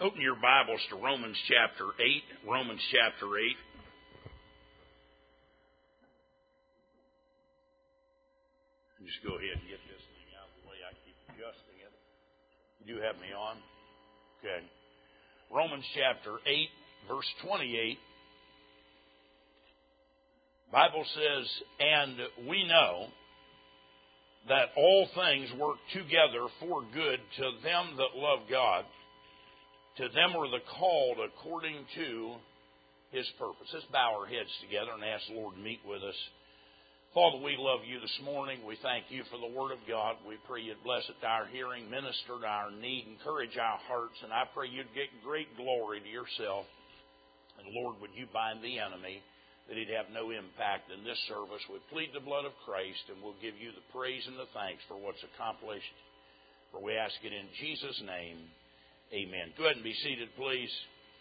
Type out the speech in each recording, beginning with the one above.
Open your Bibles to Romans chapter 8. Romans chapter 8. Just go ahead and get this thing out of the way. I keep adjusting it. You do have me on? Okay. Romans chapter 8, verse 28. Bible says, "And we know that all things work together for good to them that love God, to them are the called according to His purpose." Let's bow our heads together and ask the Lord to meet with us. Father, we love you this morning. We thank you for the Word of God. We pray you'd bless it to our hearing, minister to our need, encourage our hearts, and I pray you'd get great glory to yourself. And Lord, would you bind the enemy, that he'd have no impact in this service. We plead the blood of Christ, and we'll give you the praise and the thanks for what's accomplished. For we ask it in Jesus' name. Amen. Go ahead and be seated, please.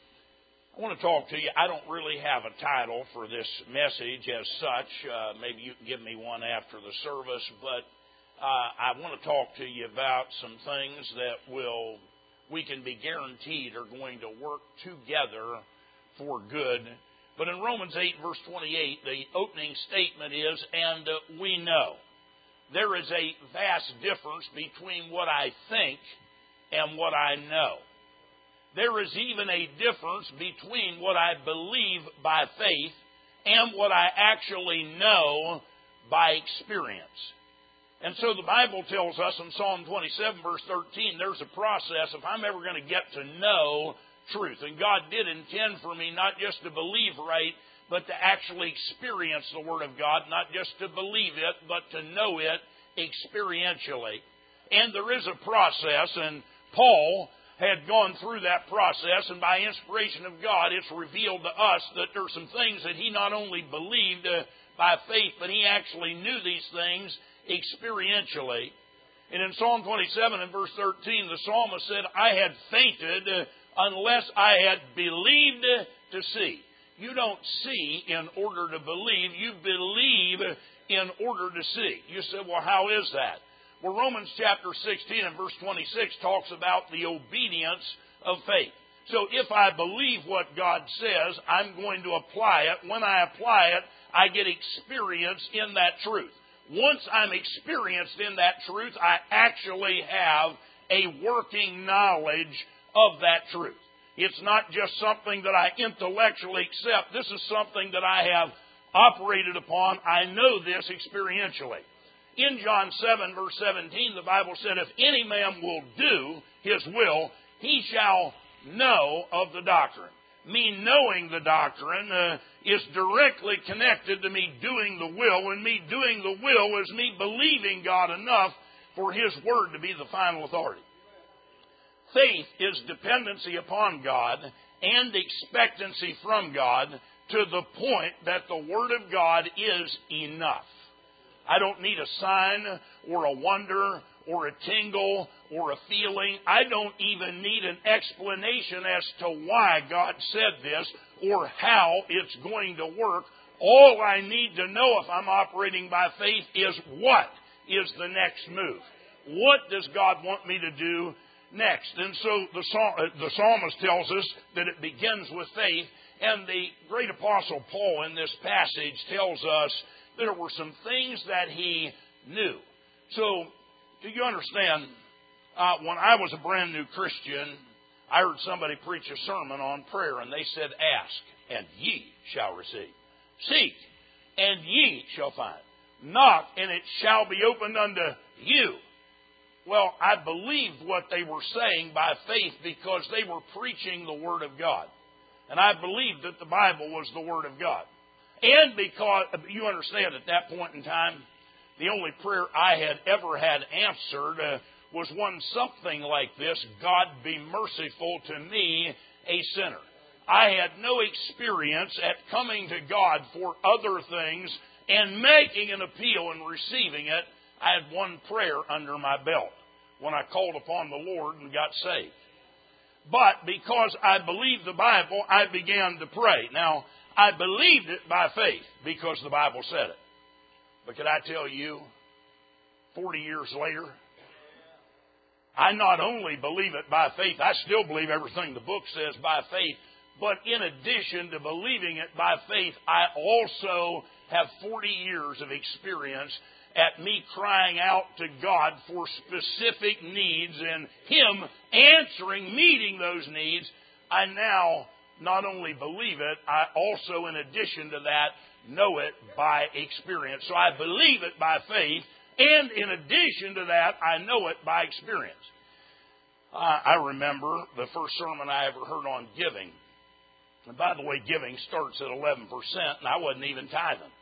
I want to talk to you. I don't really have a title for this message as such. Maybe you can give me one after the service, but I want to talk to you about some things that we can be guaranteed are going to work together for good. But in Romans 8, verse 28, the opening statement is, "And we know." There is a vast difference between what I think and what I know. There is even a difference between what I believe by faith and what I actually know by experience. And so the Bible tells us in Psalm 27, verse 13, there's a process if I'm ever going to get to know truth. And God did intend for me not just to believe right, but to actually experience the Word of God, not just to believe it, but to know it experientially. And there is a process, and Paul had gone through that process, and by inspiration of God, it's revealed to us that there are some things that he not only believed by faith, but he actually knew these things experientially. And in Psalm 27 and verse 13, the psalmist said, "I had fainted unless I had believed to see." You don't see in order to believe. You believe in order to see. You say, well, how is that? Well, Romans chapter 16 and verse 26 talks about the obedience of faith. So if I believe what God says, I'm going to apply it. When I apply it, I get experience in that truth. Once I'm experienced in that truth, I actually have a working knowledge of that truth. It's not just something that I intellectually accept. This is something that I have operated upon. I know this experientially. In John 7, verse 17, the Bible said, "If any man will do his will, he shall know of the doctrine." Me knowing the doctrine is directly connected to me doing the will, and me doing the will is me believing God enough for His Word to be the final authority. Faith is dependency upon God and expectancy from God to the point that the Word of God is enough. I don't need a sign or a wonder or a tingle or a feeling. I don't even need an explanation as to why God said this or how it's going to work. All I need to know if I'm operating by faith is what is the next move. What does God want me to do next? And so the psalmist tells us that it begins with faith. And the great apostle Paul in this passage tells us there were some things that he knew. So, do you understand, when I was a brand new Christian, I heard somebody preach a sermon on prayer, and they said, "Ask, and ye shall receive. Seek, and ye shall find. Knock, and it shall be opened unto you." Well, I believed what they were saying by faith because they were preaching the Word of God. And I believed that the Bible was the Word of God. And because, you understand, at that point in time, the only prayer I had ever had answered was one something like this: "God be merciful to me, a sinner." I had no experience at coming to God for other things and making an appeal and receiving it. I had one prayer under my belt when I called upon the Lord and got saved. But because I believed the Bible, I began to pray. Now, I believed it by faith because the Bible said it. But could I tell you, 40 years later, I not only believe it by faith, I still believe everything the book says by faith, but in addition to believing it by faith, I also have 40 years of experience at me crying out to God for specific needs and Him answering, meeting those needs. I now not only believe it, I also, in addition to that, know it by experience. So I believe it by faith, and in addition to that, I know it by experience. I remember the first sermon I ever heard on giving. And by the way, giving starts at 11%, and I wasn't even tithing.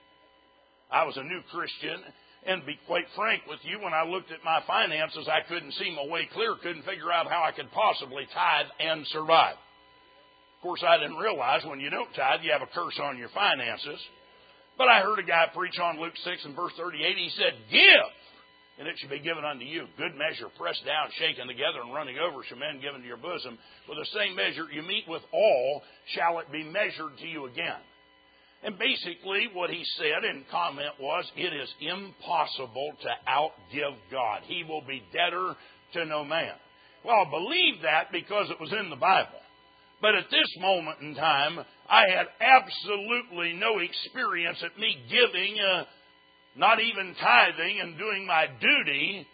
I was a new Christian, and to be quite frank with you, when I looked at my finances, I couldn't see my way clear, couldn't figure out how I could possibly tithe and survive. Of course, I didn't realize when you don't tithe, you have a curse on your finances. But I heard a guy preach on Luke 6 and verse 38. He said, "Give, and it shall be given unto you. Good measure, pressed down, shaken together, and running over, shall men give into your bosom. With the same measure you meet with all, shall it be measured to you again." And basically what he said in comment was, it is impossible to outgive God. He will be debtor to no man. Well, I believe that because it was in the Bible. But at this moment in time, I had absolutely no experience at me giving, not even tithing and doing my duty.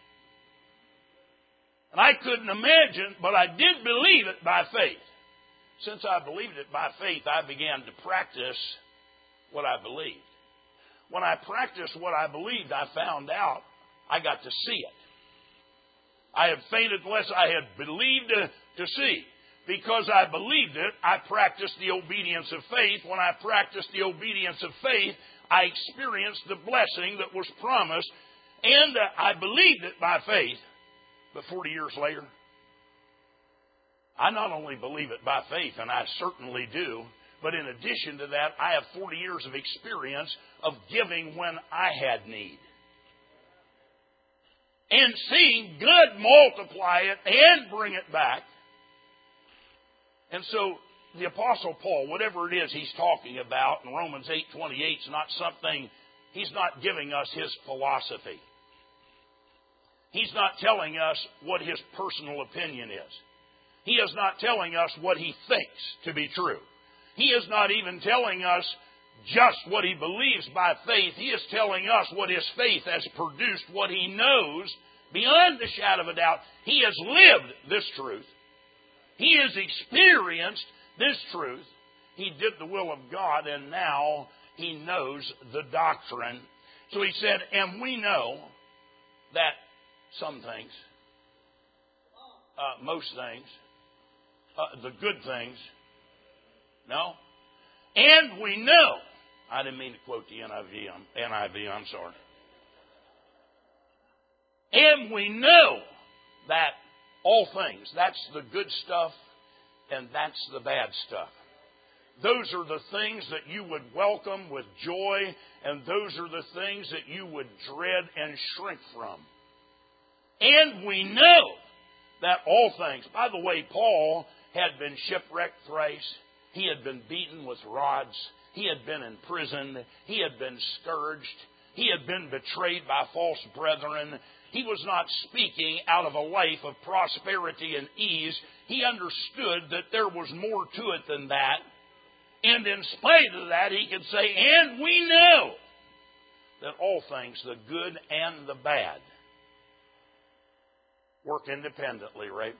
And I couldn't imagine, but I did believe it by faith. Since I believed it by faith, I began to practice what I believed. When I practiced what I believed, I found out I got to see it. I had fainted unless I had believed to see. Because I believed it, I practiced the obedience of faith. When I practiced the obedience of faith, I experienced the blessing that was promised, and I believed it by faith. But 40 years later, I not only believe it by faith, and I certainly do, but in addition to that, I have 40 years of experience of giving when I had need. And seeing God multiply it and bring it back. And so the Apostle Paul, whatever it is he's talking about in Romans 8:28, is not something, he's not giving us his philosophy. He's not telling us what his personal opinion is. He is not telling us what he thinks to be true. He is not even telling us just what he believes by faith. He is telling us what his faith has produced, what he knows beyond the shadow of a doubt. He has lived this truth. He has experienced this truth. He did the will of God, and now he knows the doctrine. So he said, and we know that some things, most things, the good things, no? And we know, I didn't mean to quote the NIV, I'm sorry. And we know that all things, that's the good stuff and that's the bad stuff. Those are the things that you would welcome with joy, and those are the things that you would dread and shrink from. And we know that all things, by the way, Paul had been shipwrecked thrice. He had been beaten with rods. He had been imprisoned. He had been scourged. He had been betrayed by false brethren. He was not speaking out of a life of prosperity and ease. He understood that there was more to it than that. And in spite of that, he could say, and we know that all things, the good and the bad, work independently, right?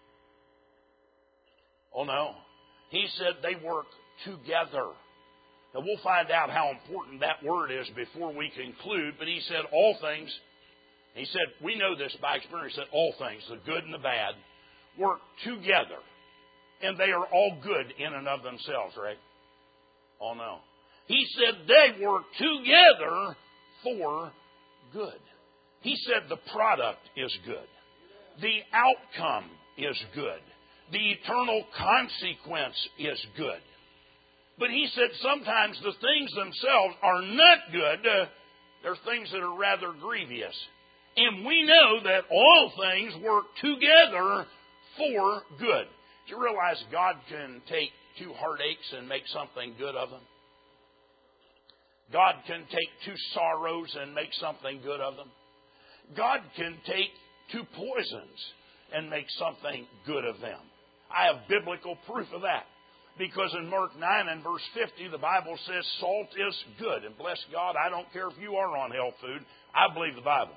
Oh, no. He said they work together. Now, we'll find out how important that word is before we conclude, but he said all things. He said, we know this by experience, that all things, the good and the bad, work together. And they are all good in and of themselves, right? Oh, no. He said they work together for good. He said the product is good. The outcome is good. The eternal consequence is good. But he said sometimes the things themselves are not good. They're things that are rather grievous. And we know that all things work together for good. Do you realize God can take two heartaches and make something good of them? God can take two sorrows and make something good of them. God can take two poisons and make something good of them. I have biblical proof of that. Because in Mark 9 and verse 50, the Bible says salt is good. And bless God, I don't care if you are on health food. I believe the Bible.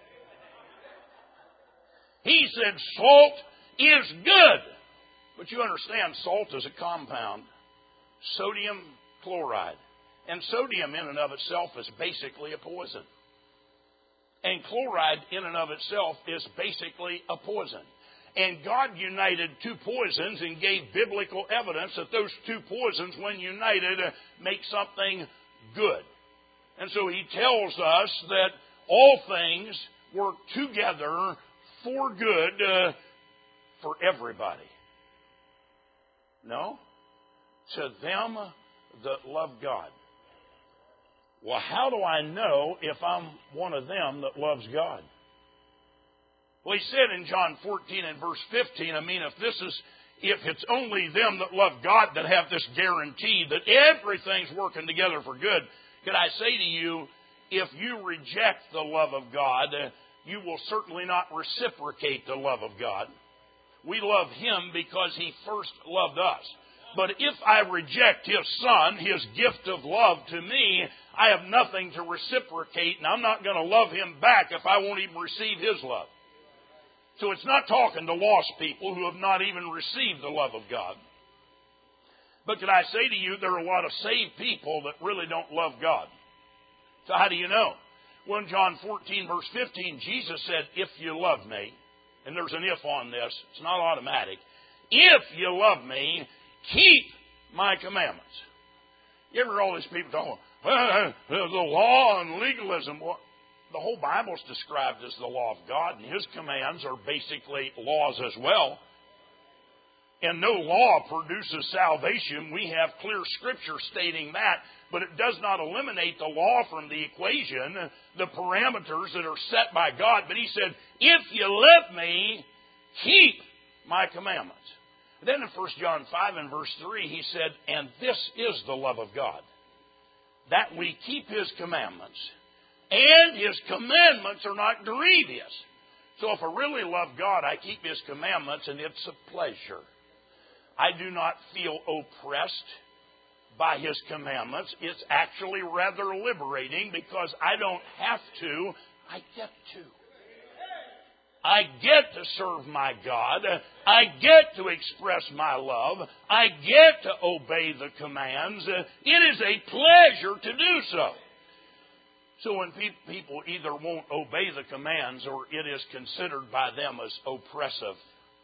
He said salt is good. But you understand, salt is a compound. Sodium chloride. And sodium in and of itself is basically a poison. And chloride in and of itself is basically a poison. And God united two poisons and gave biblical evidence that those two poisons, when united, make something good. And so He tells us that all things work together for good for everybody. No? To them that love God. Well, how do I know if I'm one of them that loves God? Well, He said in John 14 and verse 15, if it's only them that love God that have this guarantee that everything's working together for good, could I say to you, if you reject the love of God, you will certainly not reciprocate the love of God. We love Him because He first loved us. But if I reject His Son, His gift of love to me, I have nothing to reciprocate, and I'm not going to love Him back if I won't even receive His love. So it's not talking to lost people who have not even received the love of God. But could I say to you, there are a lot of saved people that really don't love God. So how do you know? Well, in John 14, verse 15, Jesus said, if you love me, and there's an if on this, it's not automatic. If you love me, keep my commandments. You ever hear all these people talking, the law and legalism? Well, the whole Bible is described as the law of God, and His commands are basically laws as well. And no law produces salvation. We have clear Scripture stating that, but it does not eliminate the law from the equation, the parameters that are set by God. But He said, if you love me, keep my commandments. Then in 1 John 5 and verse 3, He said, and this is the love of God, that we keep His commandments. And His commandments are not grievous. So if I really love God, I keep His commandments, and it's a pleasure. I do not feel oppressed by His commandments. It's actually rather liberating because I don't have to. I get to. I get to serve my God. I get to express my love. I get to obey the commands. It is a pleasure to do so. So when people either won't obey the commands or it is considered by them as oppressive.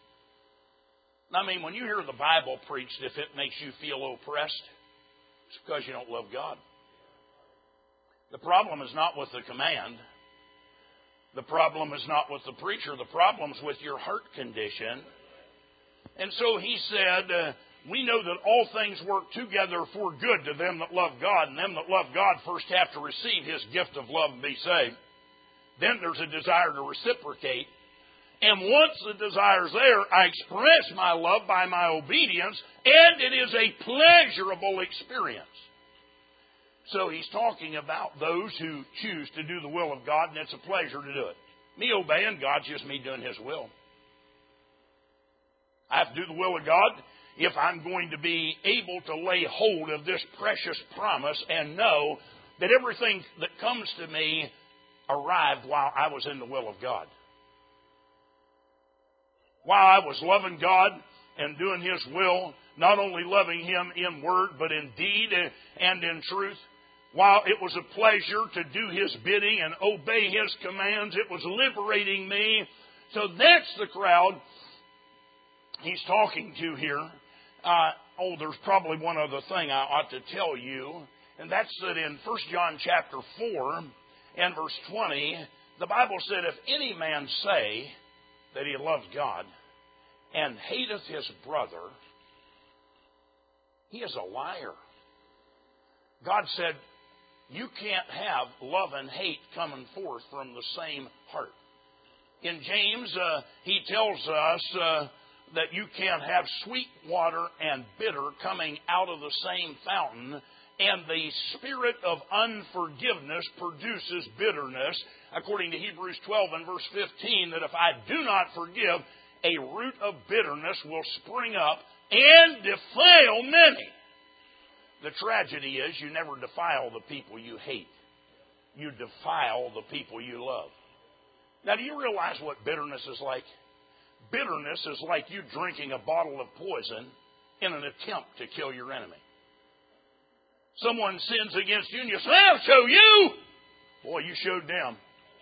I mean, when you hear the Bible preached, if it makes you feel oppressed, it's because you don't love God. The problem is not with the command. The problem is not with the preacher. The problem is with your heart condition. And so He said, we know that all things work together for good to them that love God. And them that love God first have to receive His gift of love and be saved. Then there's a desire to reciprocate. And once the desire's there, I express my love by my obedience, and it is a pleasurable experience. So He's talking about those who choose to do the will of God, and it's a pleasure to do it. Me obeying God's just me doing His will. I have to do the will of God if I'm going to be able to lay hold of this precious promise and know that everything that comes to me arrived while I was in the will of God. While I was loving God and doing His will, not only loving Him in word, but in deed and in truth, while it was a pleasure to do His bidding and obey His commands, it was liberating me. So that's the crowd He's talking to here. There's probably one other thing I ought to tell you, and that's that in 1 John chapter 4 and verse 20, the Bible said, if any man say that he loves God and hateth his brother, he is a liar. God said, you can't have love and hate coming forth from the same heart. In James, he tells us that you can't have sweet water and bitter coming out of the same fountain. And the spirit of unforgiveness produces bitterness, according to Hebrews 12 and verse 15, that if I do not forgive, a root of bitterness will spring up and defile many. The tragedy is you never defile the people you hate. You defile the people you love. Now, do you realize what bitterness is like? Bitterness is like you drinking a bottle of poison in an attempt to kill your enemy. Someone sins against you and you say, I'll show you. Boy, you showed them.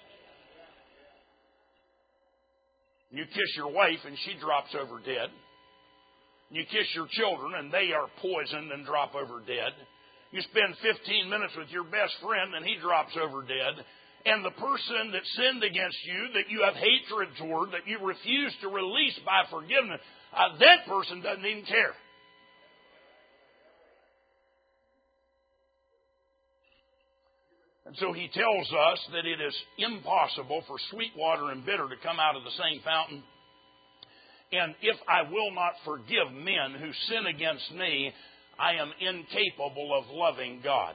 You kiss your wife and she drops over dead. You kiss your children and they are poisoned and drop over dead. You spend 15 minutes with your best friend and he drops over dead. And the person that sinned against you, that you have hatred toward, that you refuse to release by forgiveness, that person doesn't even care. And so he tells us that it is impossible for sweet water and bitter to come out of the same fountain. And if I will not forgive men who sin against me, I am incapable of loving God.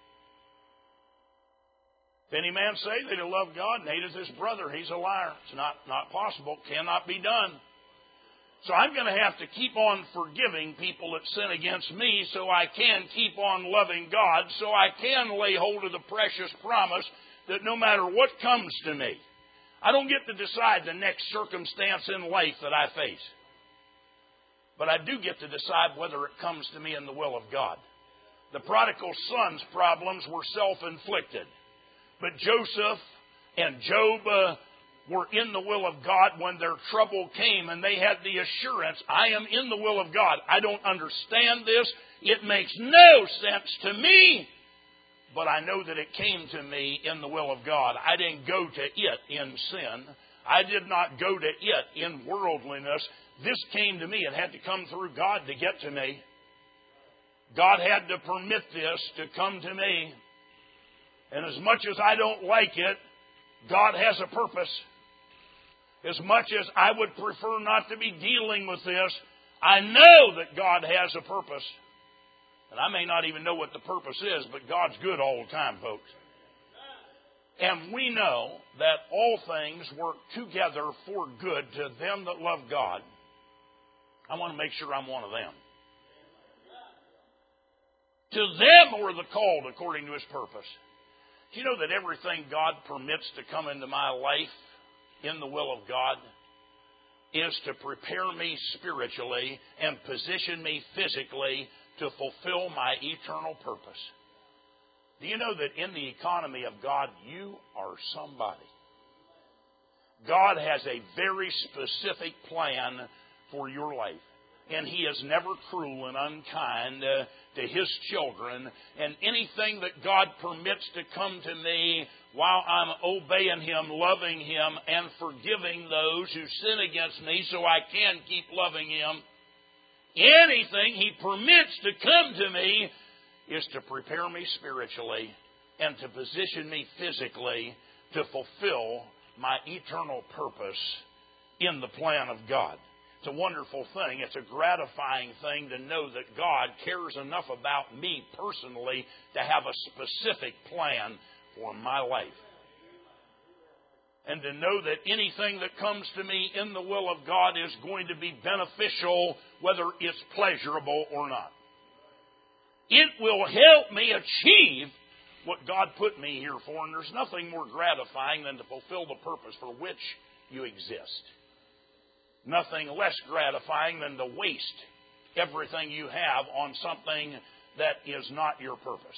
If any man say that he love God and hateth his brother, he's a liar. It's not possible. Cannot be done. So I'm going to have to keep on forgiving people that sin against me so I can keep on loving God, so I can lay hold of the precious promise that no matter what comes to me, I don't get to decide the next circumstance in life that I face. But I do get to decide whether it comes to me in the will of God. The prodigal son's problems were self-inflicted. But Joseph and Job were in the will of God when their trouble came, and they had the assurance, I am in the will of God. I don't understand this. It makes no sense to me, but I know that it came to me in the will of God. I didn't go to it in sin. I did not go to it in worldliness. This came to me. It had to come through God to get to me. God had to permit this to come to me. And as much as I don't like it, God has a purpose. As much as I would prefer not to be dealing with this, I know that God has a purpose. And I may not even know what the purpose is, but God's good all the time, folks. And we know that all things work together for good to them that love God. I want to make sure I'm one of them. To them were the called according to His purpose. Do you know that everything God permits to come into my life in the will of God is to prepare me spiritually and position me physically to fulfill my eternal purpose? Do you know that in the economy of God, you are somebody? God has a very specific plan for your life. And He is never cruel and unkind to His children. And anything that God permits to come to me while I'm obeying Him, loving Him, and forgiving those who sin against me so I can keep loving Him, anything He permits to come to me is to prepare me spiritually and to position me physically to fulfill my eternal purpose in the plan of God. It's a wonderful thing. It's a gratifying thing to know that God cares enough about me personally to have a specific plan for my life. And to know that anything that comes to me in the will of God is going to be beneficial, whether it's pleasurable or not. It will help me achieve what God put me here for, and there's nothing more gratifying than to fulfill the purpose for which you exist. Nothing less gratifying than to waste everything you have on something that is not your purpose.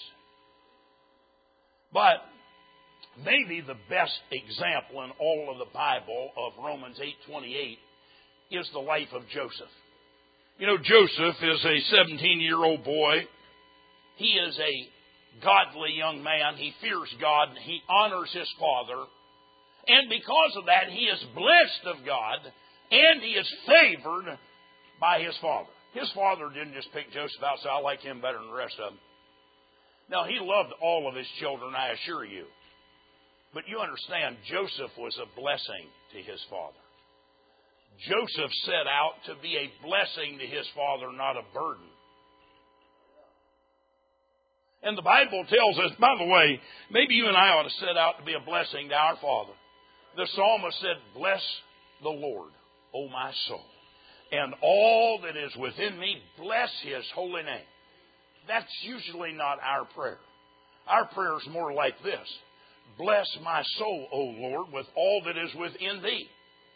But maybe the best example in all of the Bible of Romans 8:28 is the life of Joseph. You know, Joseph is a 17-year-old boy. He is a godly young man. He fears God and he honors his father. And because of that, he is blessed of God. And he is favored by his father. His father didn't just pick Joseph out and say, I like him better than the rest of them. No, he loved all of his children, I assure you. But you understand, Joseph was a blessing to his father. Joseph set out to be a blessing to his father, not a burden. And the Bible tells us, by the way, maybe you and I ought to set out to be a blessing to our Father. The psalmist said, bless the Lord, O my soul, and all that is within me, bless His holy name. That's usually not our prayer. Our prayer is more like this. Bless my soul, O Lord, with all that is within Thee.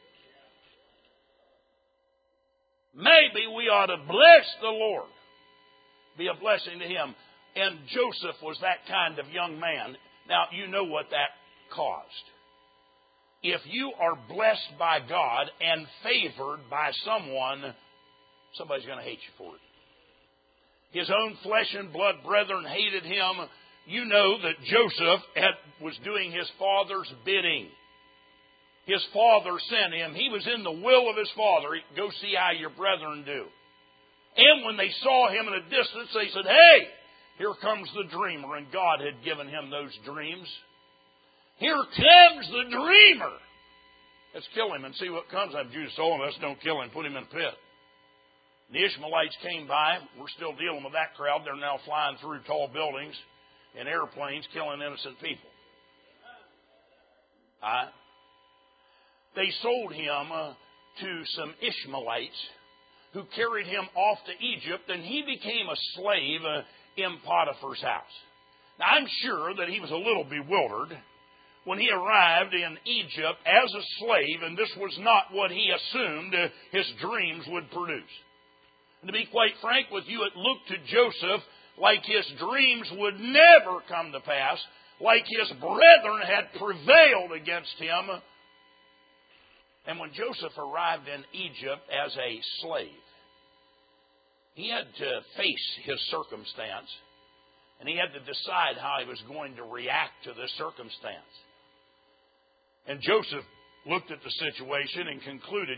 Maybe we ought to bless the Lord. Be a blessing to Him. And Joseph was that kind of young man. Now, you know what that caused. If you are blessed by God and favored by someone, somebody's going to hate you for it. His own flesh and blood brethren hated him. You know that Joseph was doing his father's bidding. His father sent him. He was in the will of his father. Go see how your brethren do. And when they saw him in a distance, they said, hey, here comes the dreamer. And God had given him those dreams. Here comes the dreamer. Let's kill him and see what comes. Judah told him, let's don't kill him. Put him in a pit. The Ishmaelites came by. We're still dealing with that crowd. They're now flying through tall buildings in airplanes, killing innocent people. They sold him to some Ishmaelites who carried him off to Egypt, and he became a slave in Potiphar's house. Now, I'm sure that he was a little bewildered when he arrived in Egypt as a slave, and this was not what he assumed his dreams would produce. And to be quite frank with you, it looked to Joseph like his dreams would never come to pass, like his brethren had prevailed against him. And when Joseph arrived in Egypt as a slave, he had to face his circumstance, and he had to decide how he was going to react to this circumstance. And Joseph looked at the situation and concluded,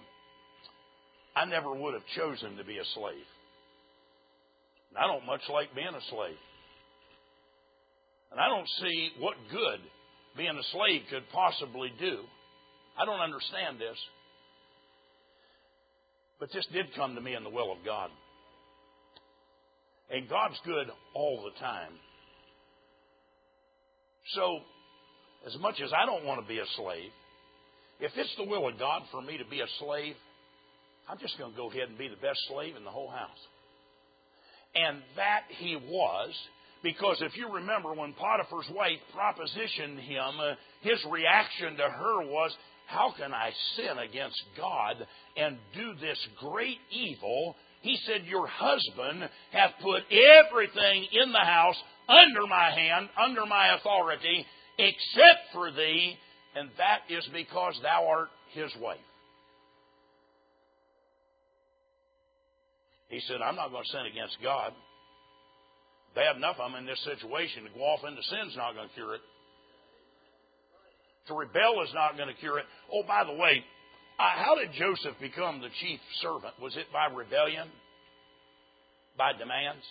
I never would have chosen to be a slave. And I don't much like being a slave. And I don't see what good being a slave could possibly do. I don't understand this. But this did come to me in the will of God. And God's good all the time. So, as much as I don't want to be a slave, if it's the will of God for me to be a slave, I'm just going to go ahead and be the best slave in the whole house. And that he was, because if you remember when Potiphar's wife propositioned him, his reaction to her was, how can I sin against God and do this great evil? He said, your husband hath put everything in the house under my hand, under my authority, except for thee, and that is because thou art his wife. He said, I'm not going to sin against God. Bad enough I'm in this situation. To go off into sin is not going to cure it. To rebel is not going to cure it. Oh, by the way, how did Joseph become the chief servant? Was it by rebellion? By demands?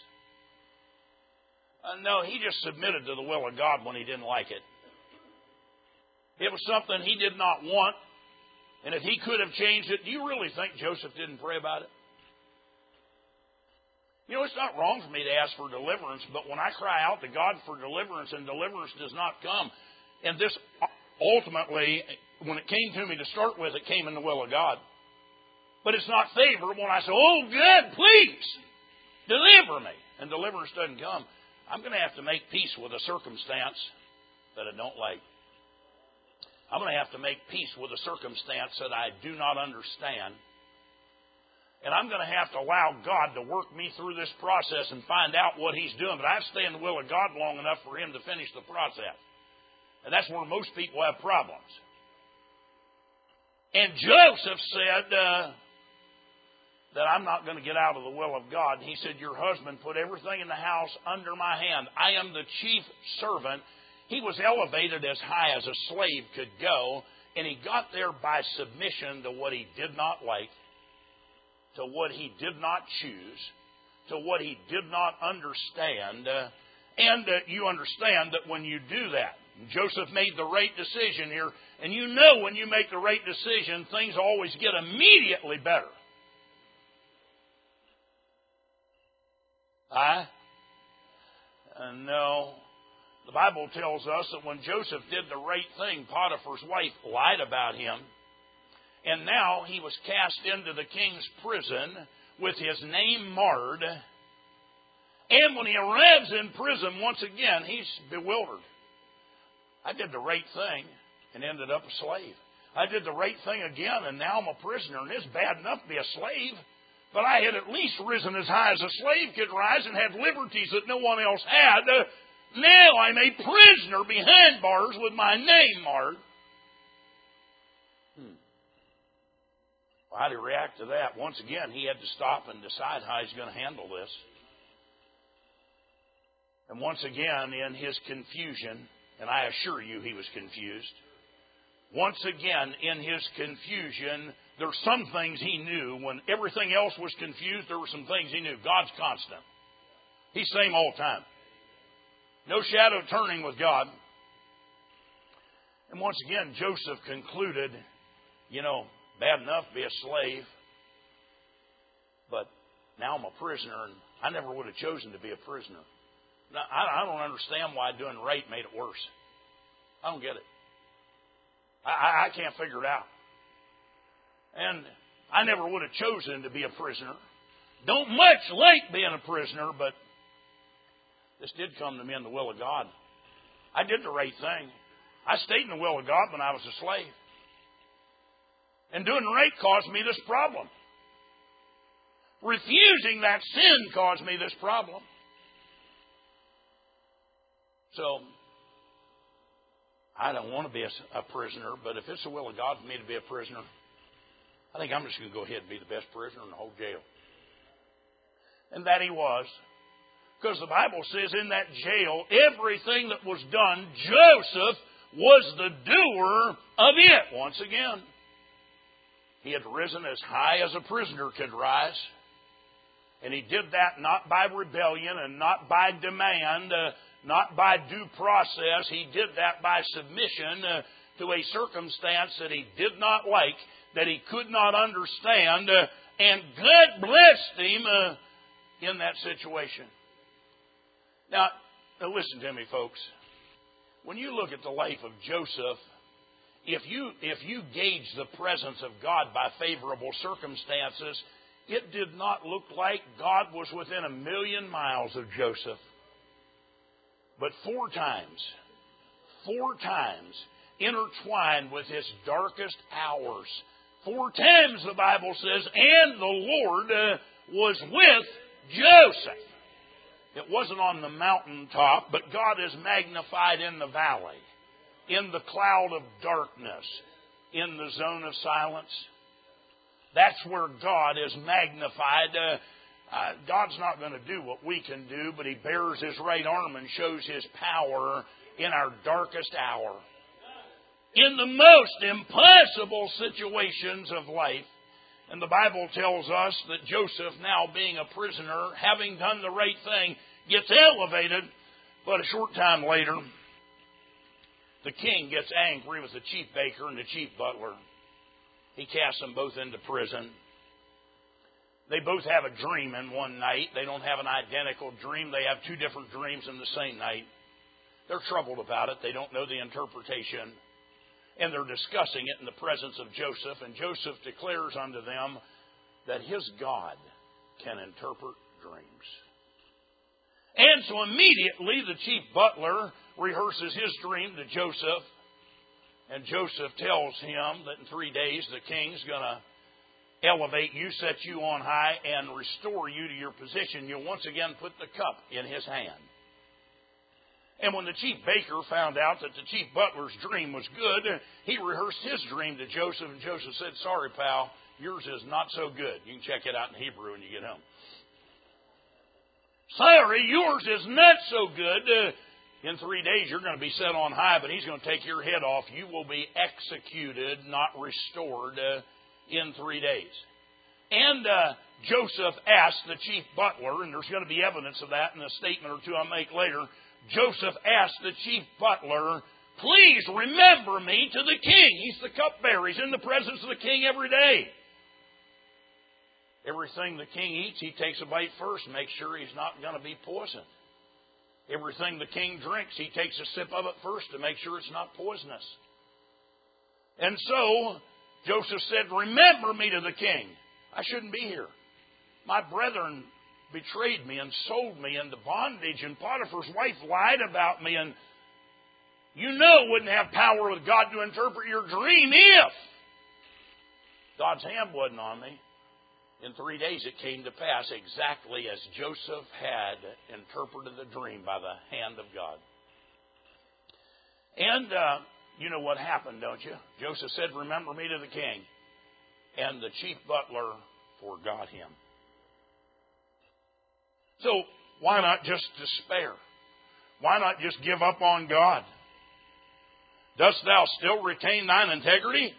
No, he just submitted to the will of God when he didn't like it. It was something he did not want. And if he could have changed it, do you really think Joseph didn't pray about it? It's not wrong for me to ask for deliverance, but when I cry out to God for deliverance and deliverance does not come, and this ultimately, when it came to me to start with, it came in the will of God. But it's not favorable when I say, oh, God, please, deliver me. And deliverance doesn't come. I'm going to have to make peace with a circumstance that I don't like. I'm going to have to make peace with a circumstance that I do not understand. And I'm going to have to allow God to work me through this process and find out what He's doing. But I have to stay in the will of God long enough for Him to finish the process. And that's where most people have problems. And Joseph said that I'm not going to get out of the will of God. He said, your husband put everything in the house under my hand. I am the chief servant. He was elevated as high as a slave could go. And he got there by submission to what he did not like, to what he did not choose, to what he did not understand. And you understand that when you do that, Joseph made the right decision here. And you know when you make the right decision, things always get immediately better. No. The Bible tells us that when Joseph did the right thing, Potiphar's wife lied about him. And now he was cast into the king's prison with his name marred. And when he arrives in prison once again, he's bewildered. I did the right thing and ended up a slave. I did the right thing again and now I'm a prisoner. And it's bad enough to be a slave. But I had at least risen as high as a slave could rise and had liberties that no one else had. Now I'm a prisoner behind bars with my name marred. Well, how did he react to that? Once again, he had to stop and decide how he's going to handle this. And once again, in his confusion, and I assure you he was confused, once again, in his confusion, there were some things he knew. When everything else was confused, there were some things he knew. God's constant. He's same all the time. No shadow turning with God. And once again, Joseph concluded, bad enough to be a slave, but now I'm a prisoner, and I never would have chosen to be a prisoner. Now, I don't understand why doing right made it worse. I don't get it. I can't figure it out. And I never would have chosen to be a prisoner. Don't much like being a prisoner, but this did come to me in the will of God. I did the right thing. I stayed in the will of God when I was a slave. And doing right caused me this problem. Refusing that sin caused me this problem. So, I don't want to be a prisoner, but if it's the will of God for me to be a prisoner, I think I'm just going to go ahead and be the best prisoner in the whole jail. And that he was. Because the Bible says in that jail, everything that was done, Joseph was the doer of it. Once again, he had risen as high as a prisoner could rise. And he did that not by rebellion and not by demand, not by due process. He did that by submission to a circumstance that he did not like, that he could not understand, and God blessed him in that situation. Now, listen to me, folks. When you look at the life of Joseph, if you gauge the presence of God by favorable circumstances, it did not look like God was within 1,000,000 miles of Joseph. But four times, intertwined with his darkest hours, 4 times the Bible says, and the Lord was with Joseph. It wasn't on the mountaintop, but God is magnified in the valley, in the cloud of darkness, in the zone of silence. That's where God is magnified. God's not going to do what we can do, but He bears His right arm and shows His power in our darkest hour. In the most impossible situations of life. And the Bible tells us that Joseph, now being a prisoner, having done the right thing, gets elevated. But a short time later, the king gets angry with the chief baker and the chief butler. He casts them both into prison. They both have a dream in one night. They don't have an identical dream. They have 2 different dreams in the same night. They're troubled about it. They don't know the interpretation. And they're discussing it in the presence of Joseph. And Joseph declares unto them that his God can interpret dreams. And so immediately the chief butler rehearses his dream to Joseph. And Joseph tells him that in 3 days the king's going to elevate you, set you on high, and restore you to your position. You'll once again put the cup in his hand. And when the chief baker found out that the chief butler's dream was good, he rehearsed his dream to Joseph, and Joseph said, "Sorry, pal, yours is not so good." You can check it out in Hebrew when you get home. "Sorry, yours is not so good. In 3 days you're going to be set on high, but he's going to take your head off. You will be executed, not restored, in 3 days." And Joseph asked the chief butler, and there's going to be evidence of that in a statement or two I'll make later. Joseph asked the chief butler, "Please remember me to the king." He's the cupbearer. He's in the presence of the king every day. Everything the king eats, he takes a bite first, makes sure he's not going to be poisoned. Everything the king drinks, he takes a sip of it first to make sure it's not poisonous. And so Joseph said, remember me to the king. I shouldn't be here. My brethren betrayed me and sold me into bondage, and Potiphar's wife lied about me, and you wouldn't have power with God to interpret your dream if God's hand wasn't on me. In 3 days it came to pass exactly as Joseph had interpreted the dream by the hand of God. And you know what happened, don't you? Joseph said, remember me to the king. And the chief butler forgot him. So why not just despair? Why not just give up on God? Dost thou still retain thine integrity?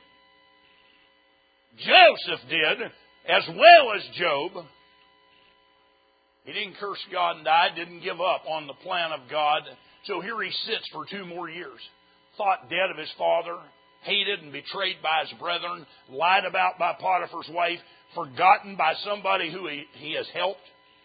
Joseph did, as well as Job. He didn't curse God and die, didn't give up on the plan of God. So here he sits for 2 more years, thought dead of his father, hated and betrayed by his brethren, lied about by Potiphar's wife, forgotten by somebody who he has helped,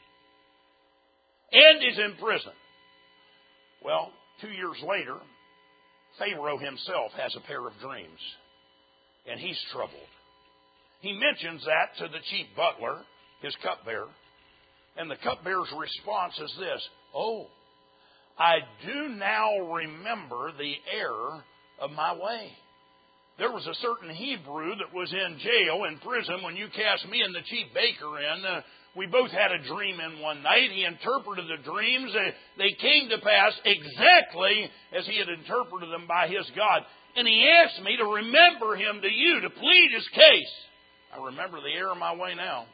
and is in prison. Well, 2 years later, Pharaoh himself has a pair of dreams, and he's troubled. He mentions that to the chief butler, his cupbearer, and the cupbearer's response is this: oh, I do now remember the error of my way. There was a certain Hebrew that was in jail, in prison, when you cast me and the chief baker in. We both had a dream in one night. He interpreted the dreams. They came to pass exactly as he had interpreted them by his God. And he asked me to remember him to you, to plead his case. I remember the error of my way now.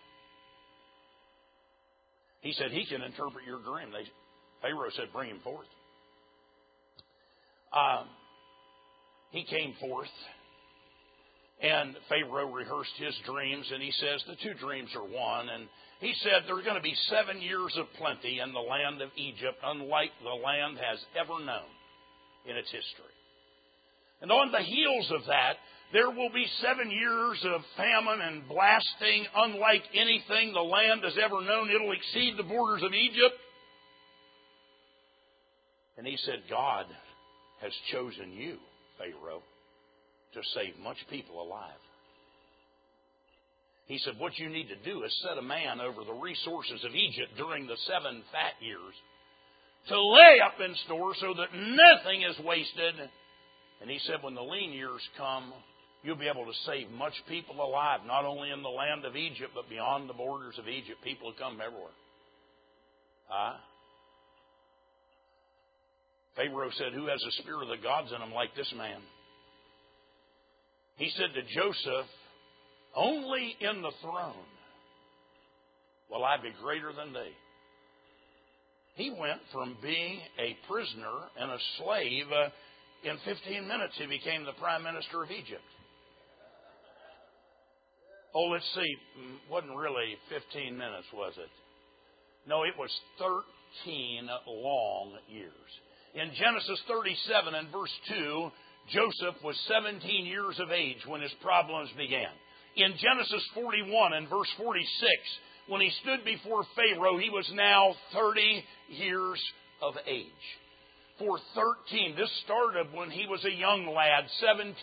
He said, he can interpret your dream. Pharaoh said, bring him forth. He came forth. And Pharaoh rehearsed his dreams, and he says the 2 dreams are one. And he said there are going to be 7 years of plenty in the land of Egypt, unlike the land has ever known in its history. And on the heels of that, there will be 7 years of famine and blasting, unlike anything the land has ever known. It'll exceed the borders of Egypt. And he said, God has chosen you, Pharaoh, to save much people alive. He said, what you need to do is set a man over the resources of Egypt during the 7 fat years to lay up in store so that nothing is wasted. And he said, when the lean years come, you'll be able to save much people alive, not only in the land of Egypt, but beyond the borders of Egypt. People will come everywhere. Pharaoh said, who has the spirit of the gods in him like this man? He said to Joseph, only in the throne will I be greater than thee. He went from being a prisoner and a slave. In 15 minutes, he became the prime minister of Egypt. Oh, let's see. Wasn't really 15 minutes, was it? No, it was 13 long years. In Genesis 37 and verse 2, Joseph was 17 years of age when his problems began. In Genesis 41 and verse 46, when he stood before Pharaoh, he was now 30 years of age. For 13, this started when he was a young lad, 17.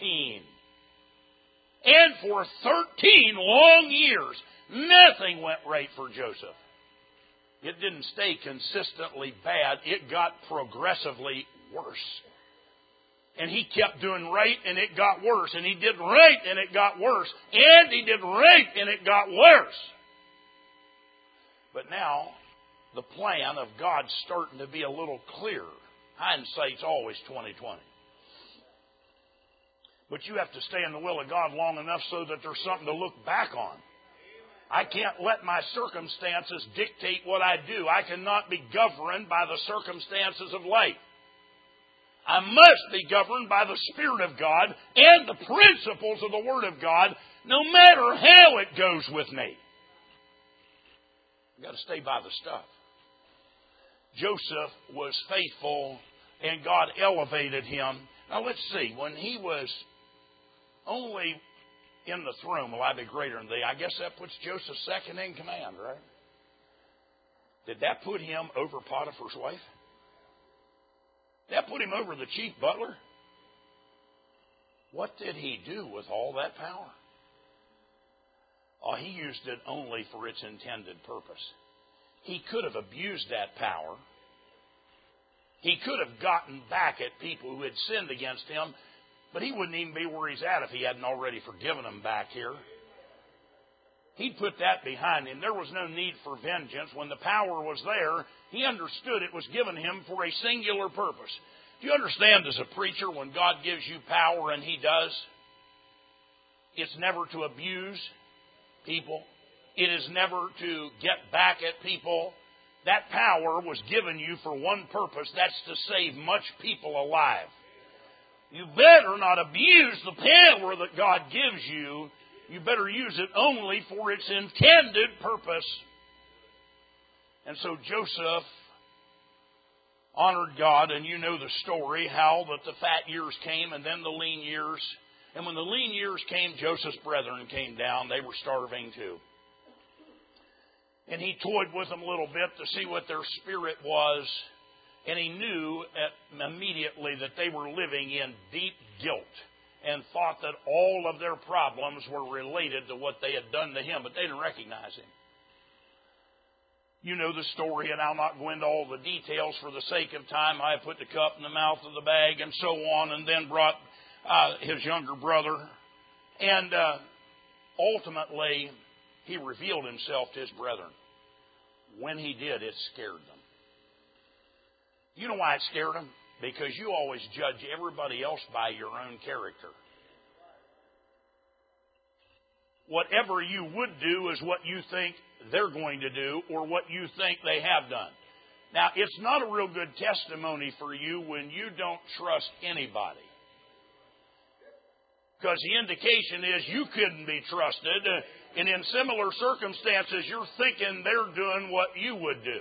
And for 13 long years, nothing went right for Joseph. It didn't stay consistently bad. It got progressively worse. And he kept doing right, and it got worse. And he did right, and it got worse. And he did right, and it got worse. But now, the plan of God's starting to be a little clearer. Hindsight's always 20/20. But you have to stay in the will of God long enough so that there's something to look back on. I can't let my circumstances dictate what I do. I cannot be governed by the circumstances of life. I must be governed by the Spirit of God and the principles of the Word of God, no matter how it goes with me. I've got to stay by the stuff. Joseph was faithful, and God elevated him. Now let's see. When he was only in the throne, will I be greater than thee? I guess that puts Joseph second in command, right? Did that put him over Potiphar's wife? That put him over the chief butler. What did he do with all that power? Oh, he used it only for its intended purpose. He could have abused that power. He could have gotten back at people who had sinned against him, but he wouldn't even be where he's at if he hadn't already forgiven them back here. He'd put that behind him. There was no need for vengeance. When the power was there, he understood it was given him for a singular purpose. Do you understand, as a preacher, when God gives you power, and He does, it's never to abuse people. It is never to get back at people. That power was given you for one purpose. That's to save much people alive. You better not abuse the power that God gives you. You better use it only for its intended purpose. And so Joseph honored God, and you know the story, how that the fat years came and then the lean years. And when the lean years came, Joseph's brethren came down. They were starving too. And he toyed with them a little bit to see what their spirit was. And he knew immediately that they were living in deep guilt and thought that all of their problems were related to what they had done to him, but they didn't recognize him. You know the story, and I'll not go into all the details for the sake of time. I put the cup in the mouth of the bag and so on, and then brought his younger brother. And ultimately, he revealed himself to his brethren. When he did, it scared them. You know why it scared them? Because you always judge everybody else by your own character. Whatever you would do is what you think they're going to do or what you think they have done. Now, it's not a real good testimony for you when you don't trust anybody. Because the indication is you couldn't be trusted. And in similar circumstances, you're thinking they're doing what you would do.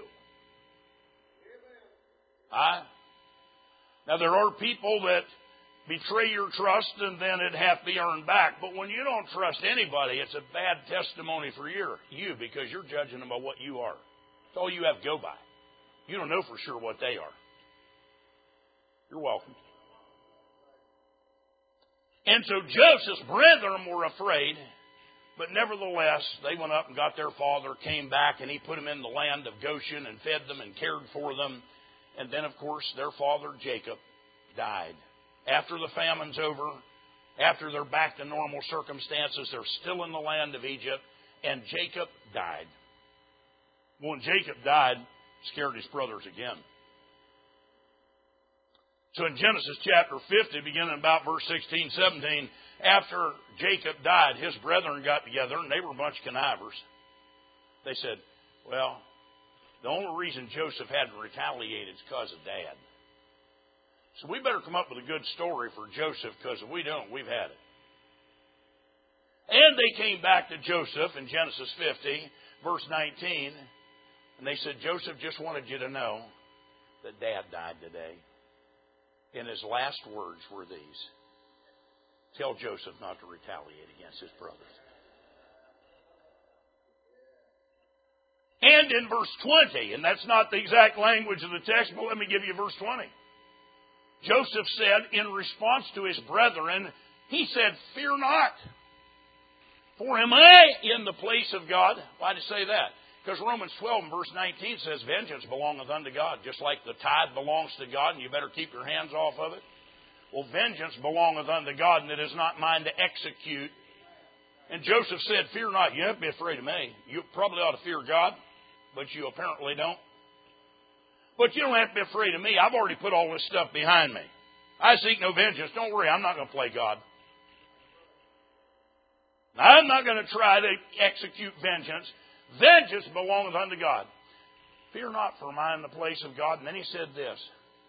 Now, there are people that betray your trust and then it'd have to be earned back. But when you don't trust anybody, it's a bad testimony for you because you're judging them by what you are. It's all you have to go by. You don't know for sure what they are. You're welcome. And so Joseph's brethren were afraid, but nevertheless, they went up and got their father, came back, and he put them in the land of Goshen and fed them and cared for them. And then, of course, their father, Jacob, died. After the famine's over, after they're back to normal circumstances, they're still in the land of Egypt, and Jacob died. When Jacob died, it scared his brothers again. So in Genesis chapter 50, beginning about verse 16, 17, after Jacob died, his brethren got together, and they were a bunch of connivers. They said, well, the only reason Joseph hadn't retaliated is because of Dad. So we better come up with a good story for Joseph, because if we don't, we've had it. And they came back to Joseph in Genesis 50, verse 19, and they said, Joseph just wanted you to know that Dad died today. And his last words were these: tell Joseph not to retaliate against his brothers. And in verse 20, and that's not the exact language of the text, but let me give you verse 20. Joseph said in response to his brethren, he said, fear not, for am I in the place of God? Why did he say that? Because Romans 12 and verse 19 says, vengeance belongeth unto God, just like the tithe belongs to God, and you better keep your hands off of it. Well, vengeance belongeth unto God, and it is not mine to execute. And Joseph said, fear not, you have to be afraid of me. You probably ought to fear God, but you apparently don't. But you don't have to be afraid of me. I've already put all this stuff behind me. I seek no vengeance. Don't worry, I'm not going to play God. I'm not going to try to execute vengeance. Vengeance belongeth unto God. Fear not, for am I in the place of God. And then he said this: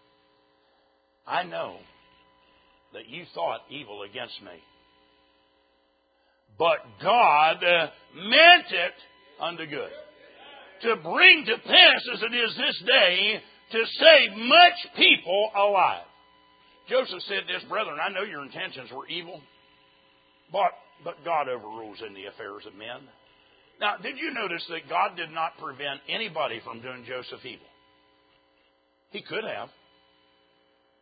I know that you thought evil against me, but God meant it unto good, to bring to pass as it is this day, to save much people alive. Joseph said this, brethren, I know your intentions were evil, but God overrules in the affairs of men. Now, did you notice that God did not prevent anybody from doing Joseph evil? He could have.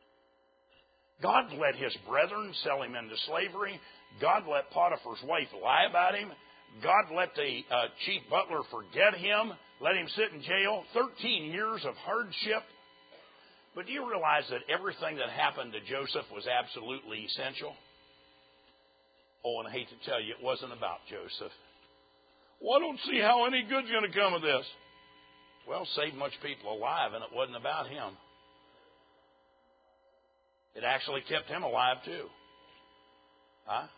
God let his brethren sell him into slavery. God let Potiphar's wife lie about him. God let the chief butler forget him, let him sit in jail. 13 years of hardship. But do you realize that everything that happened to Joseph was absolutely essential? Oh, and I hate to tell you, it wasn't about Joseph. Well, I don't see how any good's going to come of this. Well, saved much people alive, and it wasn't about him. It actually kept him alive, too. Huh?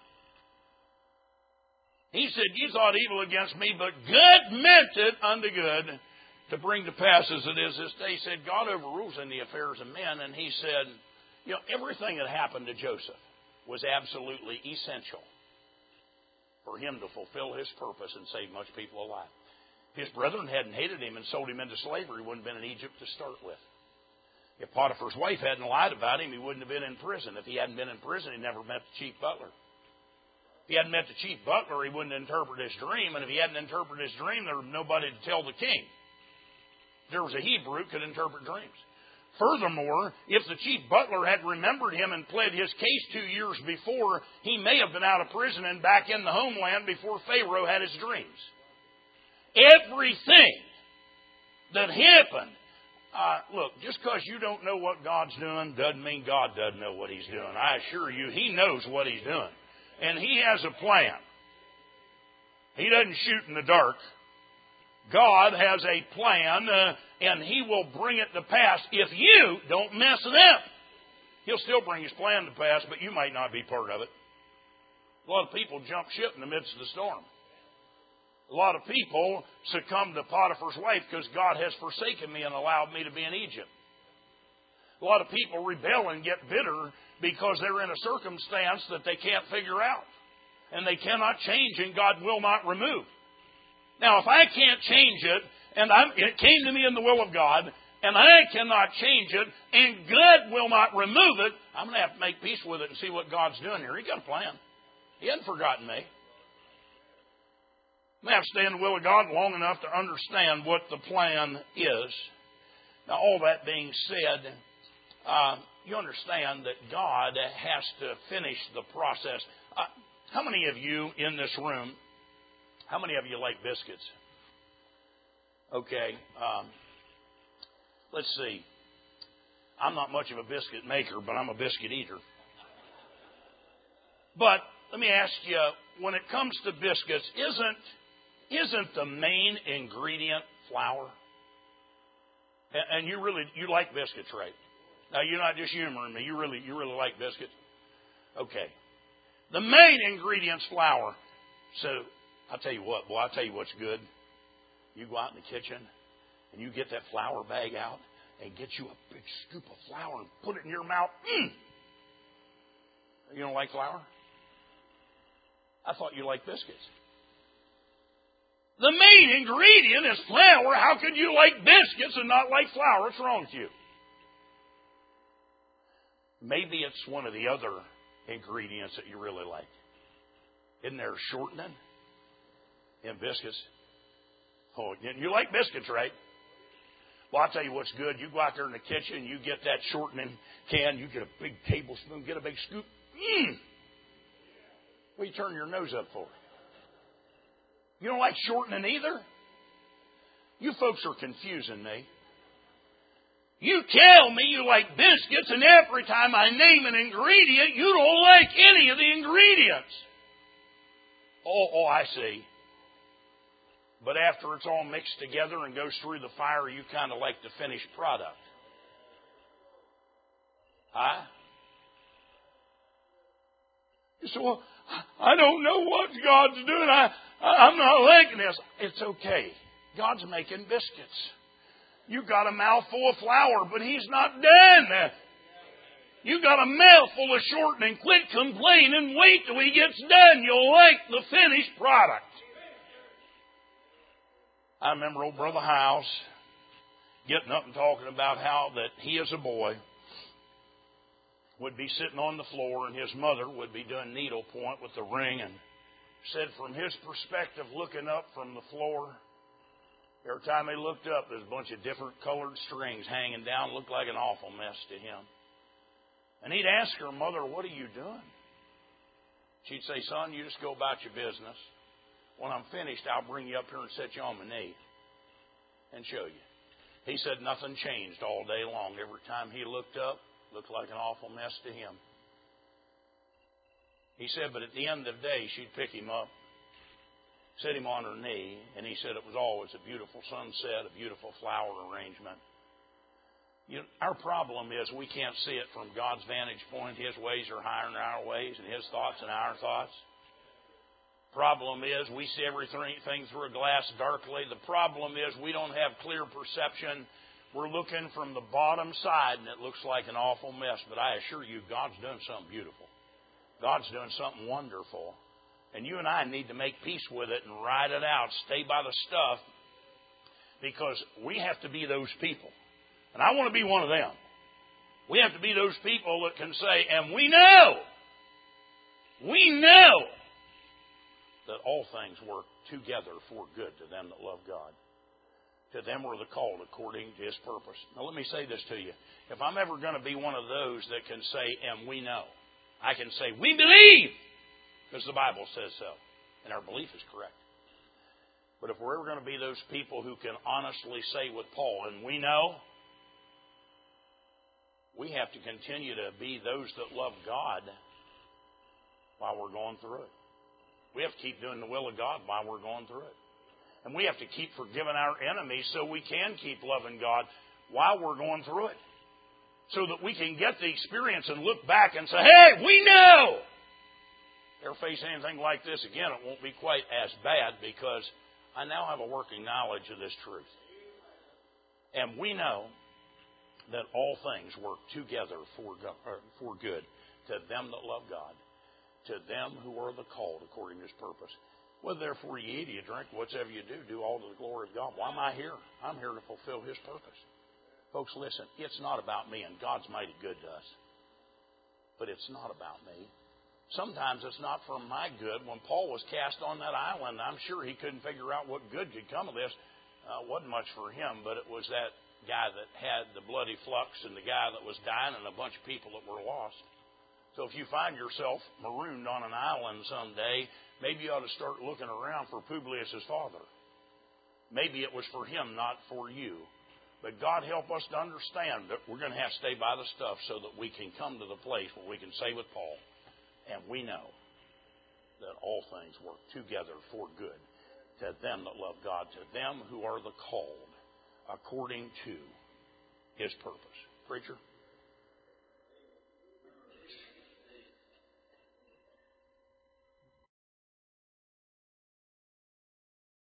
He said, you thought evil against me, but good meant it unto good to bring to pass as it is this day. He said, God overrules in the affairs of men. And he said, everything that happened to Joseph was absolutely essential for him to fulfill his purpose and save much people alive. His brethren hadn't hated him and sold him into slavery, he wouldn't have been in Egypt to start with. If Potiphar's wife hadn't lied about him, he wouldn't have been in prison. If he hadn't been in prison, he'd never met the chief butler. If he hadn't met the chief butler, he wouldn't interpret his dream. And if he hadn't interpreted his dream, there was nobody to tell the king. There was a Hebrew who could interpret dreams. Furthermore, if the chief butler had remembered him and pled his case 2 years before, he may have been out of prison and back in the homeland before Pharaoh had his dreams. Everything that happened, look, just because you don't know what God's doing doesn't mean God doesn't know what he's doing. I assure you, he knows what he's doing. And he has a plan. He doesn't shoot in the dark. God has a plan, and he will bring it to pass if you don't mess it up. He'll still bring his plan to pass, but you might not be part of it. A lot of people jump ship in the midst of the storm. A lot of people succumb to Potiphar's wife because God has forsaken me and allowed me to be in Egypt. A lot of people rebel and get bitter because they're in a circumstance that they can't figure out. And they cannot change, and God will not remove. Now, if I can't change it, and it came to me in the will of God, and I cannot change it, and God will not remove it, I'm going to have to make peace with it and see what God's doing here. He's got a plan. He hasn't forgotten me. I'm going to have to stay in the will of God long enough to understand what the plan is. Now, all that being said, you understand that God has to finish the process. How many of you in this room, how many of you like biscuits? Okay, let's see. I'm not much of a biscuit maker, but I'm a biscuit eater. But let me ask you, when it comes to biscuits, isn't the main ingredient flour? And you like biscuits, right? Now, you're not just humoring me. You really like biscuits? Okay. The main ingredient's flour. So, I'll tell you what, boy, I'll tell you what's good. You go out in the kitchen and you get that flour bag out and get you a big scoop of flour and put it in your mouth. You don't like flour? I thought you liked biscuits. The main ingredient is flour. How could you like biscuits and not like flour? What's wrong with you? Maybe it's one of the other ingredients that you really like. Isn't there shortening in biscuits? Oh, you like biscuits, right? Well, I'll tell you what's good. You go out there in the kitchen, you get that shortening can, you get a big tablespoon, get a big scoop. What are you turning your nose up for? You don't like shortening either? You folks are confusing me. You tell me you like biscuits, and every time I name an ingredient, you don't like any of the ingredients. Oh, I see. But after it's all mixed together and goes through the fire, you kind of like the finished product. Huh? You say, well, I don't know what God's doing. I'm not liking this. It's okay. God's making biscuits. You got a mouthful of flour, but He's not done. You got a mouthful of shortening. Quit complaining. Wait till He gets done. You'll like the finished product. I remember old Brother Hiles getting up and talking about how that he as a boy would be sitting on the floor and his mother would be doing needlepoint with the ring, and said from his perspective, looking up from the floor, every time he looked up, there's a bunch of different colored strings hanging down. Looked like an awful mess to him. And he'd ask her, Mother, what are you doing? She'd say, Son, you just go about your business. When I'm finished, I'll bring you up here and set you on my knee and show you. He said nothing changed all day long. Every time he looked up, it looked like an awful mess to him. He said, but at the end of the day, she'd pick him up, set him on her knee, and he said it was always a beautiful sunset, a beautiful flower arrangement. You know, our problem is we can't see it from God's vantage point. His ways are higher than our ways, and His thoughts than our thoughts. Problem is we see everything through a glass darkly. The problem is we don't have clear perception. We're looking from the bottom side, and it looks like an awful mess. But I assure you, God's doing something beautiful. God's doing something wonderful. And you and I need to make peace with it and ride it out. Stay by the stuff. Because we have to be those people. And I want to be one of them. We have to be those people that can say, and we know that all things work together for good to them that love God. To them were the called according to His purpose. Now let me say this to you. If I'm ever going to be one of those that can say, and we know, I can say, we believe, because the Bible says so. And our belief is correct. But if we're ever going to be those people who can honestly say with Paul, and we know, we have to continue to be those that love God while we're going through it. We have to keep doing the will of God while we're going through it. And we have to keep forgiving our enemies so we can keep loving God while we're going through it. So that we can get the experience and look back and say, hey, we know! Ever face anything like this again, it won't be quite as bad because I now have a working knowledge of this truth. And we know that all things work together for good to them that love God, to them who are the called according to His purpose. Whether therefore you eat or you drink, whatsoever you do all to the glory of God. Why am I here? I'm here to fulfill His purpose. Folks, listen, it's not about me, and God's mighty good to us. But it's not about me. Sometimes it's not for my good. When Paul was cast on that island, I'm sure he couldn't figure out what good could come of this. It wasn't much for him, but it was that guy that had the bloody flux and the guy that was dying and a bunch of people that were lost. So if you find yourself marooned on an island someday, maybe you ought to start looking around for Publius' father. Maybe it was for him, not for you. But God help us to understand that we're going to have to stay by the stuff so that we can come to the place where we can say with Paul, and we know that all things work together for good to them that love God, to them who are the called according to His purpose. Preacher?